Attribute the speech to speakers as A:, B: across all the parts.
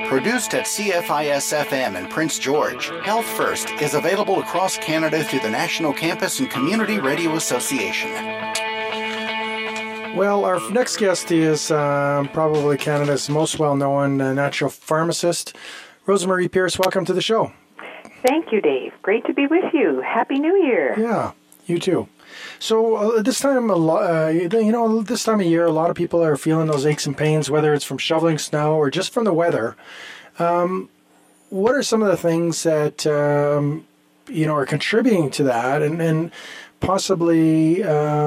A: Produced at CFIS-FM in Prince George, Health First is available across Canada through the National Campus and Community Radio Association.
B: Well, our next guest is probably Canada's most well-known natural pharmacist, Rosemary Pierce. Welcome to the show.
C: Thank you, Dave. Great to be with you. Happy New Year.
B: Yeah, you too. So this time, this time of year, a lot of people are feeling those aches and pains, whether it's from shoveling snow or just from the weather. What are some of the things that are contributing to that, and possibly,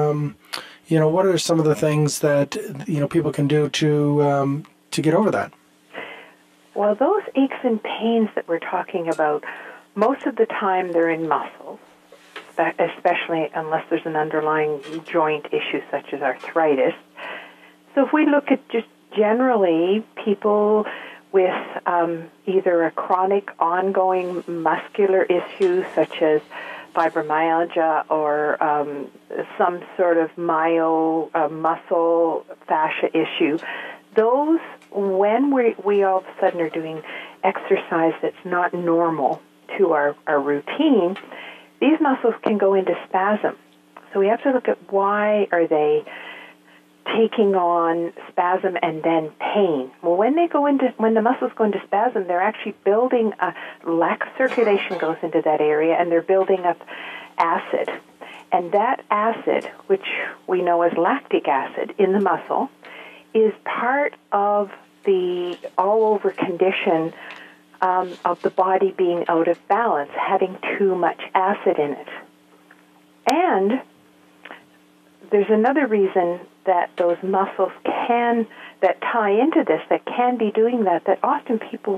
B: what are some of the things that people can do to get over that?
C: Well, those aches and pains that we're talking about, most of the time they're in muscles, especially unless there's an underlying joint issue such as arthritis. So if we look at just generally people with either a chronic ongoing muscular issue such as fibromyalgia or some sort of muscle fascia issue, those, when we all of a sudden are doing exercise that's not normal to our routine, these muscles can go into spasm. So we have to look at why are they taking on spasm and then pain. Well, when the muscles go into spasm, they're actually building lack of circulation goes into that area, and they're building up acid. And that acid, which we know as lactic acid in the muscle, is part of the all-over condition of the body being out of balance, having too much acid in it. And there's another reason that those muscles that tie into this, that can be doing that often people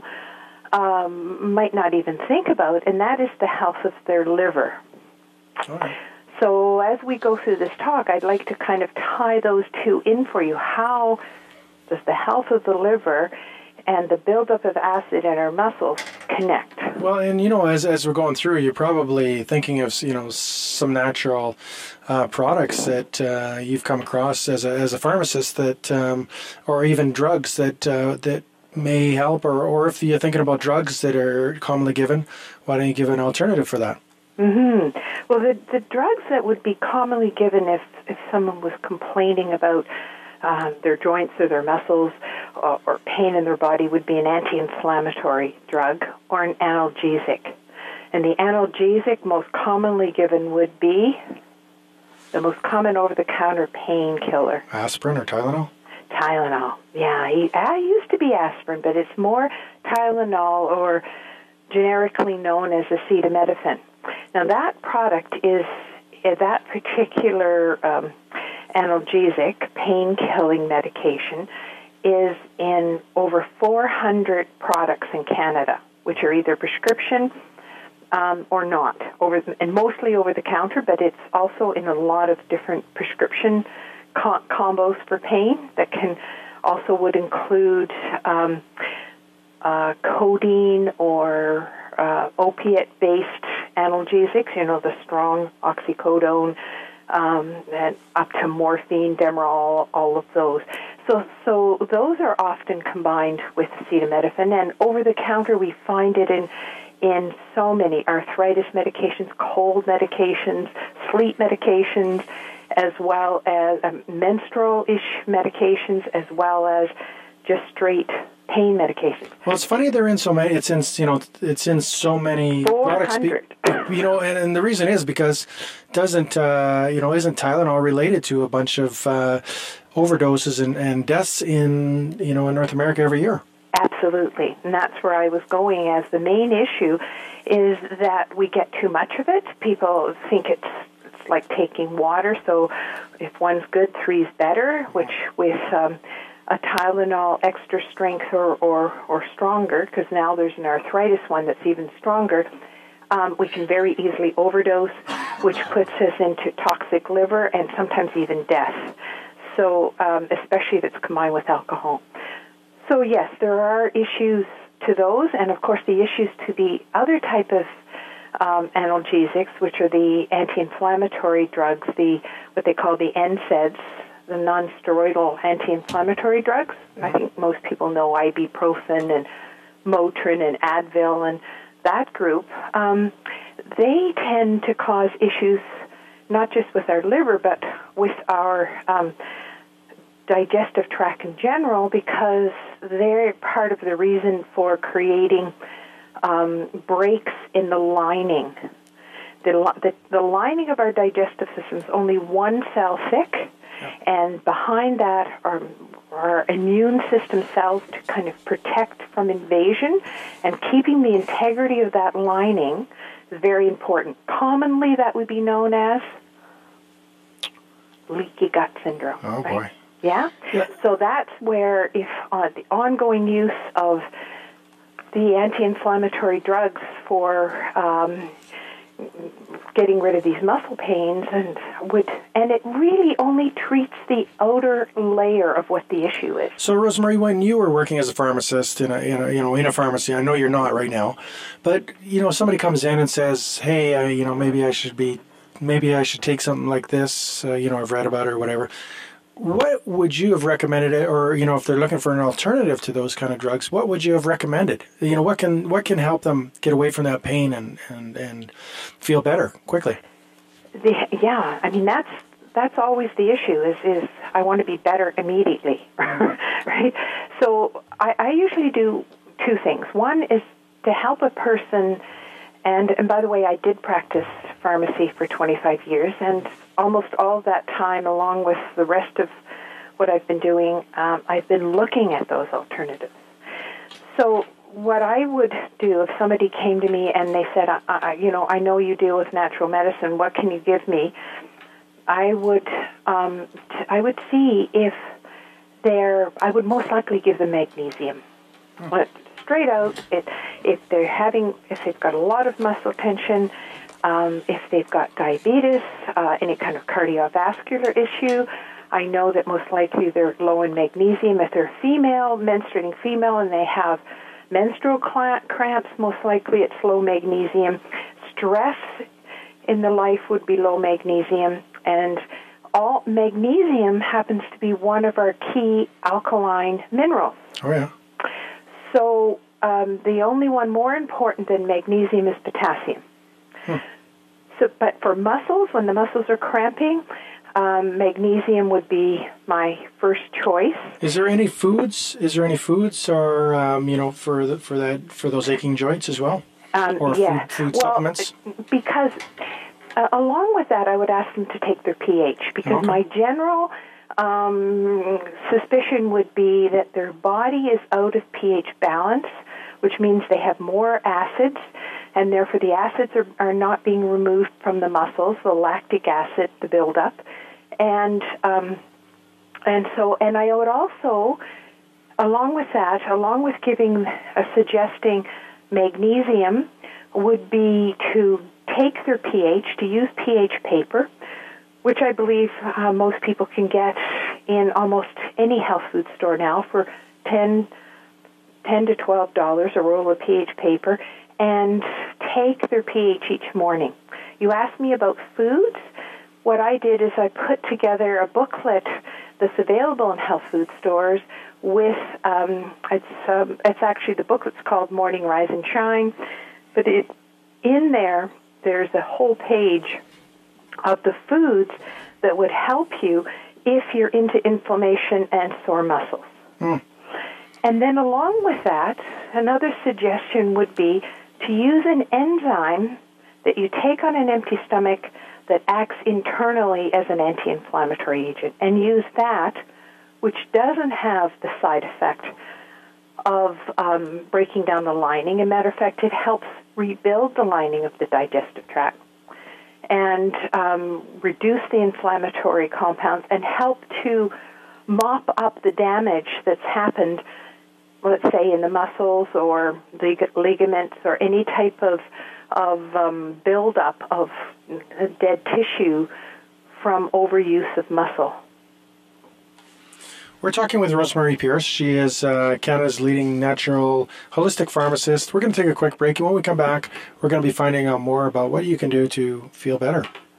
C: might not even think about, and that is the health of their liver.
B: All right.
C: So as we go through this talk, I'd like to kind of tie those two in for you. How does the health of the liver and the buildup of acid in our muscles connect?
B: Well, and as we're going through, you're probably thinking of some natural products that you've come across as a pharmacist that, or even drugs that may help, or if you're thinking about drugs that are commonly given, why don't you give an alternative for that?
C: Mm-hmm. Well, the drugs that would be commonly given if someone was complaining about their joints or their muscles or pain in their body would be an anti-inflammatory drug or an analgesic. And the analgesic most commonly given would be the most common over-the-counter painkiller.
B: Aspirin or Tylenol?
C: Tylenol, yeah. I used to be aspirin, but it's more Tylenol, or generically known as acetaminophen. Now that product is that particular analgesic, pain-killing medication, is in over 400 products in Canada, which are either prescription or not, and mostly over-the-counter, but it's also in a lot of different prescription combos for pain that would include codeine or opiate-based analgesics, the strong oxycodone, and up to morphine, Demerol, all of those. So those are often combined with acetaminophen, and over-the-counter we find it in so many arthritis medications, cold medications, sleep medications, as well as menstrual-ish medications, as well as just straight pain medications.
B: Well, it's funny they're in so many. It's in so many
C: 400.
B: products. And the reason is because isn't Tylenol related to a bunch of overdoses and deaths in North America every year?
C: Absolutely, and that's where I was going. As the main issue is that we get too much of it. People think it's like taking water. So if one's good, three's better. Which with a Tylenol extra strength or stronger, because now there's an arthritis one that's even stronger, we can very easily overdose, which puts us into toxic liver and sometimes even death. So especially if it's combined with alcohol. So yes, there are issues to those, and of course the issues to the other type of analgesics, which are the anti-inflammatory drugs, what they call the NSAIDs, the non-steroidal anti-inflammatory drugs. I think most people know ibuprofen and Motrin and Advil and that group, they tend to cause issues not just with our liver, but with our digestive tract in general, because they're part of the reason for creating breaks in the lining. The lining of our digestive system is only one cell thick, and behind that are our immune system cells to kind of protect from invasion, and keeping the integrity of that lining is very important. Commonly, that would be known as leaky gut syndrome.
B: Oh,
C: right?
B: boy.
C: Yeah? So that's where if the ongoing use of the anti-inflammatory drugs for getting rid of these muscle pains and it really only treats the outer layer of what the issue is.
B: So, Rosemary, when you were working as a pharmacist in a pharmacy, I know you're not right now, but somebody comes in and says, "Hey, maybe I should take something like this. I've read about it or whatever." What would you have recommended it, or if they're looking for an alternative to those kind of drugs, what would you have recommended? What can help them get away from that pain and feel better quickly?
C: That's always the issue. Is I want to be better immediately, right? So I usually do two things. One is to help a person. And by the way, I did practice pharmacy for 25 years, and almost all that time, along with the rest of what I've been doing, I've been looking at those alternatives. So what I would do if somebody came to me and they said, I know you deal with natural medicine, what can you give me? I would see if I would most likely give them magnesium. Straight out, if they've got a lot of muscle tension, if they've got diabetes, any kind of cardiovascular issue, I know that most likely they're low in magnesium. If they're menstruating female, and they have menstrual cramps, most likely it's low magnesium. Stress in the life would be low magnesium, and all magnesium happens to be one of our key alkaline minerals.
B: Oh, yeah.
C: So the only one more important than magnesium is potassium. But for muscles, when the muscles are cramping, magnesium would be my first choice.
B: Is there any foods? Or for those aching joints as well? Or food supplements?
C: Because along with that, I would ask them to take their pH, because my general suspicion would be that their body is out of pH balance, which means they have more acids, and therefore the acids are not being removed from the muscles, the lactic acid, the buildup. And I would also, along with suggesting magnesium, would be to take their pH, to use pH paper, which I believe most people can get in almost any health food store now for $10 to $12, a roll of pH paper, and take their pH each morning. You asked me about foods. What I did is I put together a booklet that's available in health food stores with, it's actually, the booklet's called Morning Rise and Shine, but there's a whole page of the foods that would help you if you're into inflammation and sore muscles. And then along with that, another suggestion would be to use an enzyme that you take on an empty stomach that acts internally as an anti-inflammatory agent, and use that, which doesn't have the side effect of breaking down the lining. As a matter of fact, it helps rebuild the lining of the digestive tract and reduce the inflammatory compounds and help to mop up the damage that's happened, let's say, in the muscles or ligaments or any type of buildup of dead tissue from overuse of muscle.
B: We're talking with Rosemary Pierce. She is Canada's leading natural holistic pharmacist. We're going to take a quick break, and when we come back, we're going to be finding out more about what you can do to feel better.